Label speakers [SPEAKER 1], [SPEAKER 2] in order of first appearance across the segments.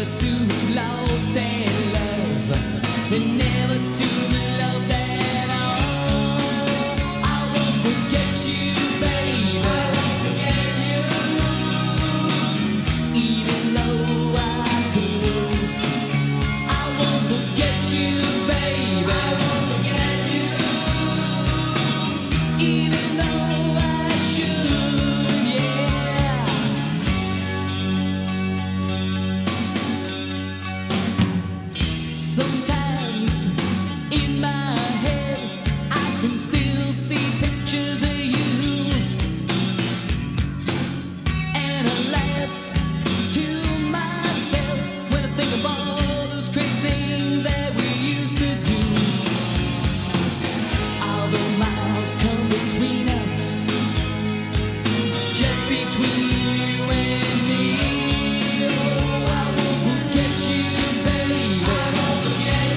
[SPEAKER 1] too lost in love, and never too loved at all. I won't forget you, baby. I won't forget you, even though I could. I won't forget you, baby. I won't forget you, even though I should, yeah. Sometimes in my head I can still see pictures of you, and I laugh to myself when I think of all those crazy things that we used to do. All the miles come between us, just between you and me. Oh, I won't forget you, baby. I won't forget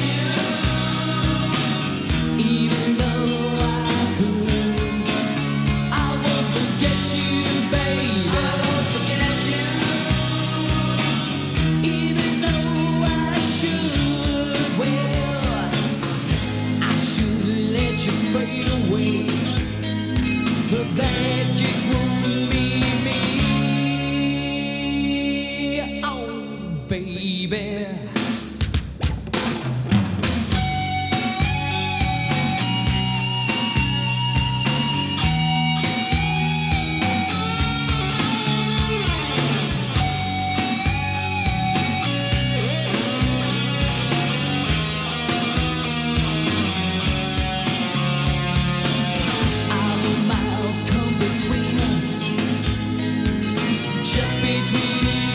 [SPEAKER 1] you, even though I could. I won't forget you, baby. I won't forget you, even though I should. Well, I should let you fade away, but that just won't be me. Oh, baby. All the miles come between us, just between you